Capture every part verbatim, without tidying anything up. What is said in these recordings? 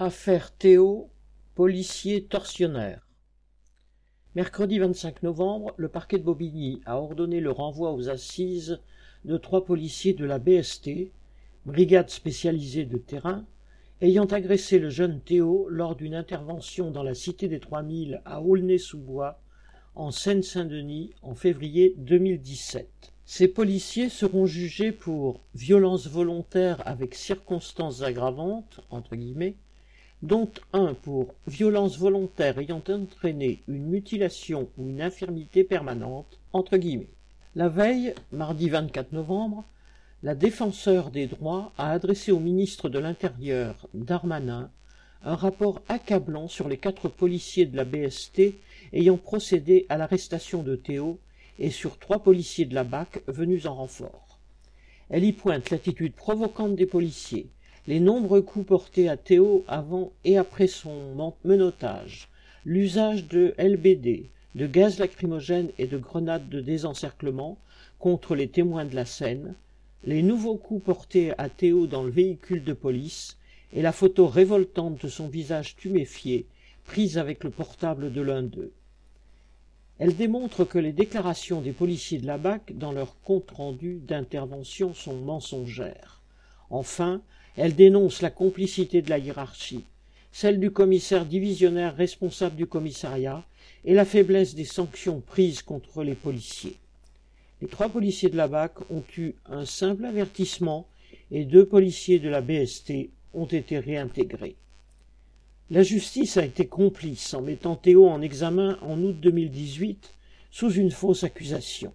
Affaire Théo, policier tortionnaire. Mercredi vingt-cinq novembre, le parquet de Bobigny a ordonné le renvoi aux assises de trois policiers de la B S T, brigade spécialisée de terrain, ayant agressé le jeune Théo lors d'une intervention dans la cité des trois mille à Aulnay-sous-Bois, en Seine-Saint-Denis, en février deux mille dix-sept. Ces policiers seront jugés pour violence volontaire avec circonstances aggravantes, entre guillemets, dont un pour violence volontaire ayant entraîné une mutilation ou une infirmité permanente, entre guillemets. La veille, mardi vingt-quatre novembre, la défenseure des droits a adressé au ministre de l'Intérieur, Darmanin, un rapport accablant sur les quatre policiers de la B S T ayant procédé à l'arrestation de Théo et sur trois policiers de la B A C venus en renfort. Elle y pointe l'attitude provocante des policiers, les nombreux coups portés à Théo avant et après son menottage, l'usage de L B D, de gaz lacrymogène et de grenades de désencerclement contre les témoins de la scène, les nouveaux coups portés à Théo dans le véhicule de police et la photo révoltante de son visage tuméfié prise avec le portable de l'un d'eux. Elle démontre que les déclarations des policiers de la B A C dans leur compte-rendu d'intervention sont mensongères. Enfin, elle dénonce la complicité de la hiérarchie, celle du commissaire divisionnaire responsable du commissariat et la faiblesse des sanctions prises contre les policiers. Les trois policiers de la B A C ont eu un simple avertissement et deux policiers de la B S T ont été réintégrés. La justice a été complice en mettant Théo en examen en août deux mille dix-huit sous une fausse accusation.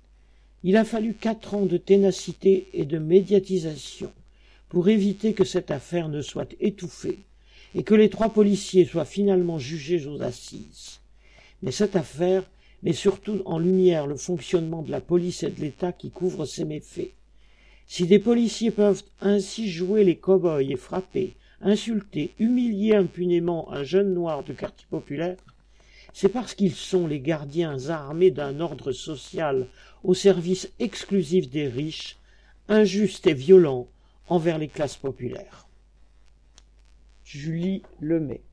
Il a fallu quatre ans de ténacité et de médiatisation pour éviter que cette affaire ne soit étouffée et que les trois policiers soient finalement jugés aux assises. Mais cette affaire met surtout en lumière le fonctionnement de la police et de l'État qui couvre ces méfaits. Si des policiers peuvent ainsi jouer les cow-boys et frapper, insulter, humilier impunément un jeune noir de quartier populaire, c'est parce qu'ils sont les gardiens armés d'un ordre social au service exclusif des riches, injuste et violent envers les classes populaires. Julie Lemay.